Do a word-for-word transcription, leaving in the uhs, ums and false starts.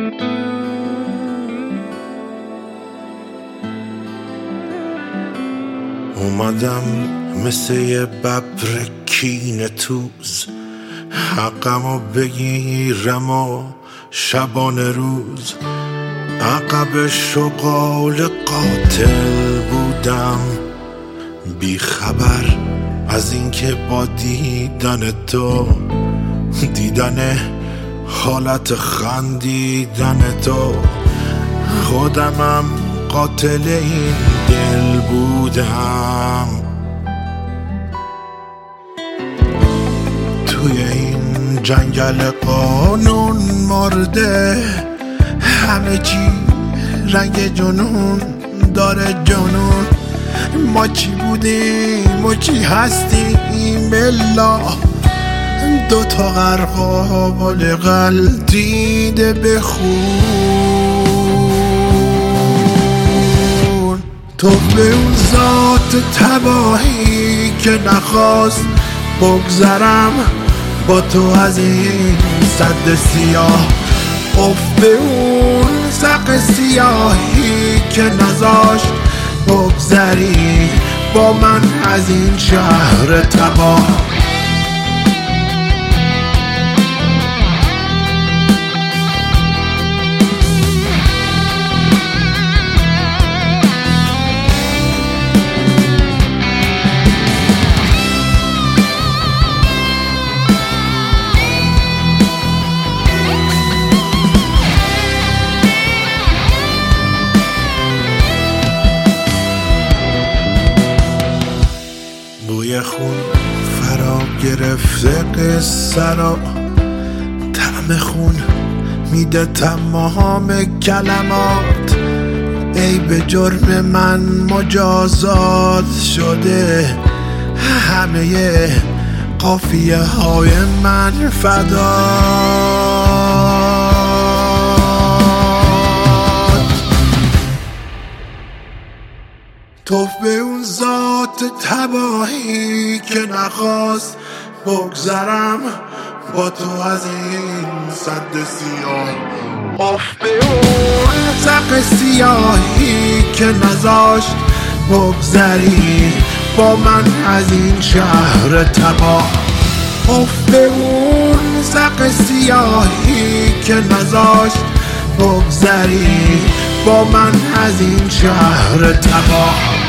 اومدم مثل یه ببر کینه توز، حقمو بگیرم و شبانه روز. عقب شغال قاتل بودم، بی خبر از اینکه با دیدن تو، دیدن حالت خندیدن تو، خودمم قاتل این دل بودم. توی این جنگل قانون مرده، همه چی رنگ جنون داره جنون. ما چی بودیم و چی هستیم الا دو تا غرقال غلطیده به خون. تو به اون ذات تباهی که نخواست بگذرم با تو از این سد سیاه، اف به اون سق سیاهی که نذاشت بگذری با من از این شهر تباه. بوی خون فرا گرفته قصه را، طعم خون میده تمام کلمات. ای به جرم من مجازات شده، همه قافیه های من فدا. توف به اون ذات تباهی که نخواست بگذرم با تو از این سد سیاه، اف به اون سق سیاهی که نذاشت بگذری با من از این شهر تباه. اف به اون سق سیاهی که نذاشت بگذری با من از این شهر تباه.